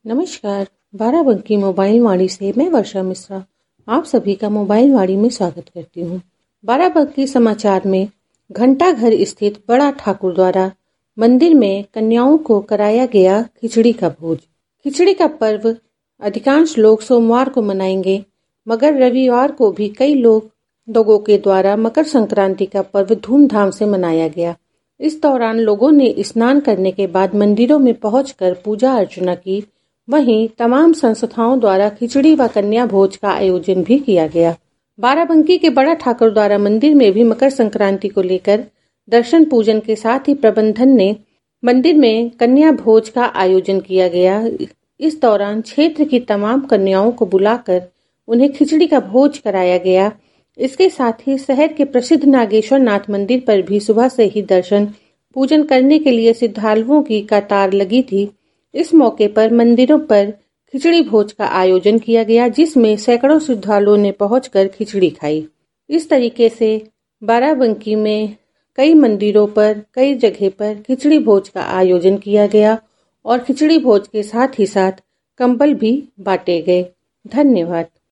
नमस्कार। बाराबंकी मोबाइल वाणी से मैं वर्षा मिश्रा आप सभी का मोबाइल वाणी में स्वागत करती हूँ। बाराबंकी समाचार में घंटा घर स्थित बड़ा ठाकुर द्वारा मंदिर में कन्याओं को कराया गया खिचड़ी का भोज। खिचड़ी का पर्व अधिकांश लोग सोमवार को मनाएंगे, मगर रविवार को भी कई लोगों के द्वारा मकर संक्रांति का पर्व धूमधाम से मनाया गया। इस दौरान लोगों ने स्नान करने के बाद मंदिरों में पहुंचकर पूजा अर्चना की। वहीं तमाम संस्थाओं द्वारा खिचड़ी व कन्या भोज का आयोजन भी किया गया। बाराबंकी के बड़ा ठाकुर द्वारा मंदिर में भी मकर संक्रांति को लेकर दर्शन पूजन के साथ ही प्रबंधन ने मंदिर में कन्या भोज का आयोजन किया गया। इस दौरान क्षेत्र की तमाम कन्याओं को बुलाकर उन्हें खिचड़ी का भोज कराया गया। इसके साथ ही शहर के प्रसिद्ध नागेश्वर नाथ मंदिर पर भी सुबह से ही दर्शन पूजन करने के लिए श्रद्धालुओं की कतार लगी थी। इस मौके पर मंदिरों पर खिचड़ी भोज का आयोजन किया गया, जिसमें सैकड़ों श्रद्धालुओं ने पहुंचकर खिचड़ी खाई। इस तरीके से बाराबंकी में कई मंदिरों पर कई जगह पर खिचड़ी भोज का आयोजन किया गया और खिचड़ी भोज के साथ ही साथ कंबल भी बांटे गए। धन्यवाद।